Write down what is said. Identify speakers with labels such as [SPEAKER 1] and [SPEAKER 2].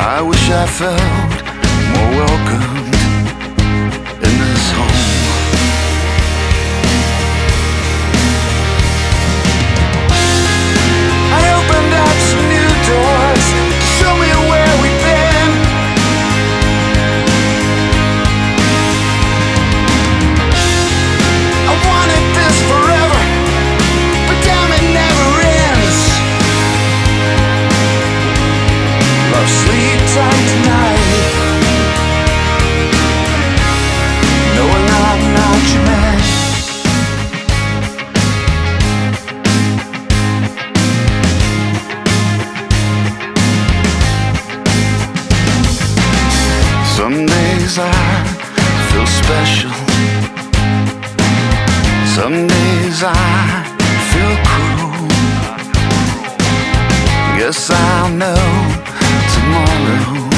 [SPEAKER 1] I wish I felt more welcomed in this home. I opened up some new doors to show me where we've been. I wanted this forever, but damn it never ends. Love, sleep tight tonight, knowing I'm not your man. Some days I feel special, some days I feel cruel. Guess I'll know tomorrow.